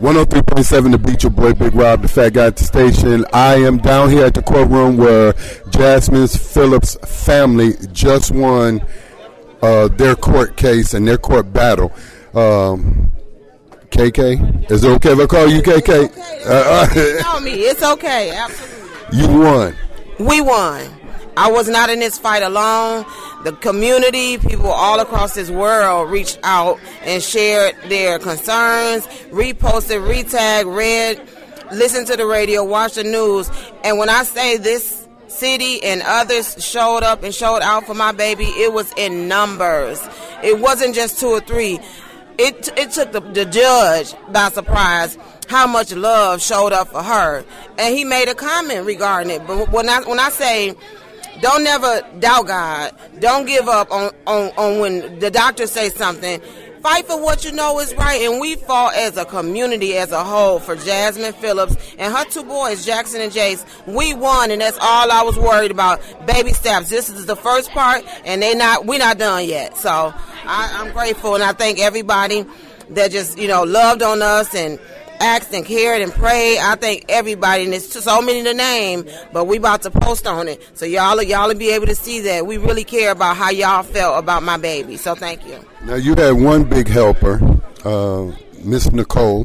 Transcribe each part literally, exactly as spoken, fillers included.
one oh three point seven, The Beat, your boy Big Rob, the fat guy at the station. I am down here at the courtroom where Jasmine Phillips' family just won uh, their court case and their court battle. Um, K K, is it okay if I call you K K? It's okay. Uh, uh, tell me, it's okay. Absolutely. You won. We won. I was not in this fight alone. The community, people all across this world reached out and shared their concerns, reposted, retagged, read, listened to the radio, watched the news. And when I say this city and others showed up and showed out for my baby, it was in numbers. It wasn't just two or three. It it took the, the judge by surprise how much love showed up for her. And he made a comment regarding it. But when I when I say don't never doubt God, don't give up on, on, on when the doctors say something. Fight for what you know is right. And we fought as a community as a whole for Jasmine Phillips and her two boys, Jackson and Jace. We won, and that's all I was worried about. Baby steps. This is the first part, and they not we're not done yet. So I, I'm grateful, and I thank everybody that just, you know, loved on us and asked and cared and prayed. I thank everybody, and it's so many to name, but we about to post on it. So y'all, y'all will be able to see that we really care about how y'all felt about my baby. So thank you. Now, you had one big helper, uh, Miss Nicole,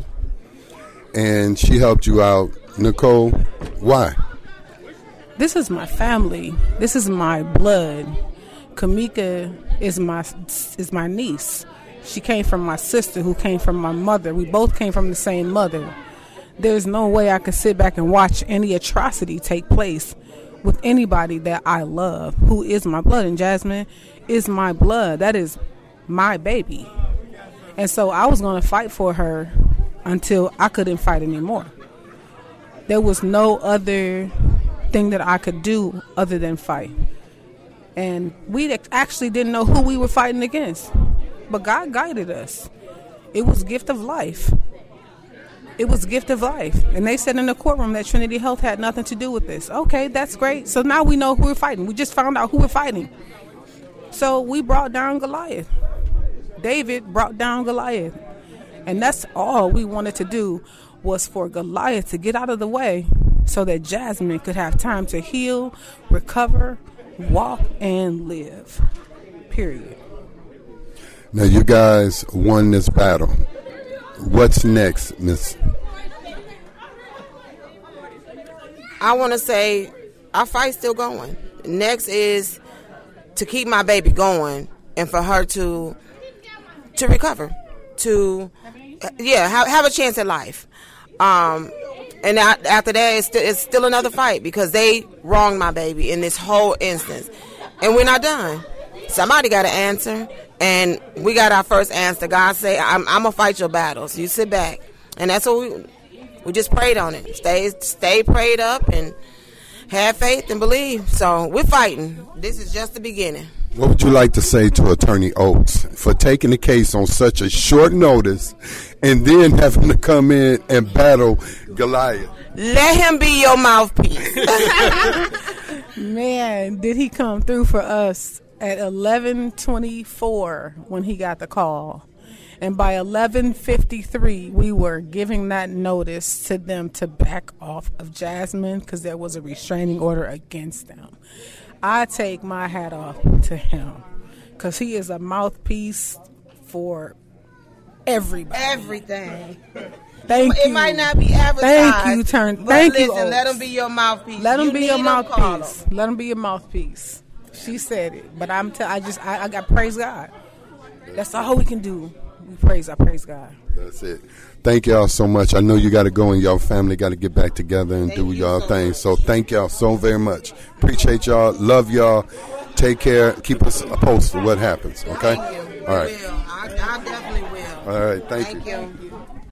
and she helped you out. Nicole, why? This is my family. This is my blood. Kamika is my is my niece. She came from my sister, who came from my mother. We both came from the same mother. There's no way I could sit back and watch any atrocity take place with anybody that I love, who is my blood. And Jasmine is my blood. That is my baby. And so I was going to fight for her until I couldn't fight anymore. There was no other thing that I could do other than fight. And we actually didn't know who we were fighting against. But God guided us. It was gift of life. It was gift of life. And they said in the courtroom that Trinity Health had nothing to do with this. Okay, that's great. So now we know who we're fighting. We just found out who we're fighting. So we brought down Goliath. David brought down Goliath. And that's all we wanted to do, was for Goliath to get out of the way so that Jasmine could have time to heal, recover, walk, and live. Period. Now, you guys won this battle. What's next, Miss? I want to say our fight's still going. Next is to keep my baby going and for her to to recover, to, yeah, have, have a chance at life. Um, and after that, it's, st- it's still another fight because they wronged my baby in this whole instance. And we're not done. Somebody got to answer. And we got our first answer. God say, I'm, I'm going to fight your battles. You sit back. And that's what we we just prayed on it. Stay stay prayed up and have faith and believe. So we're fighting. This is just the beginning. What would you like to say to Attorney Oaks for taking the case on such a short notice and then having to come in and battle Goliath? Let him be your mouthpiece. Man, did he come through for us at eleven twenty-four when he got the call. And by eleven fifty-three, we were giving that notice to them to back off of Jasmine because there was a restraining order against them. I take my hat off to him because he is a mouthpiece for everybody. Everything. Thank it you. It might not be advertised. Thank you, Turn. But Thank listen, you. Oaks. Let him be your mouthpiece. Let him you be your mouthpiece. Him, let him be your mouthpiece. She said it, but I'm. T- I just. I, I got praise God. That's all we can do. We praise. I praise God. That's it. Thank y'all so much. I know you got to go and y'all family got to get back together and thank do y'all so thing. Much. So thank y'all so very much. Appreciate y'all. Love y'all. Take care. Keep us posted what happens. Okay. Thank you. All right. Will. I, I definitely will. All right. Thank, thank you. you.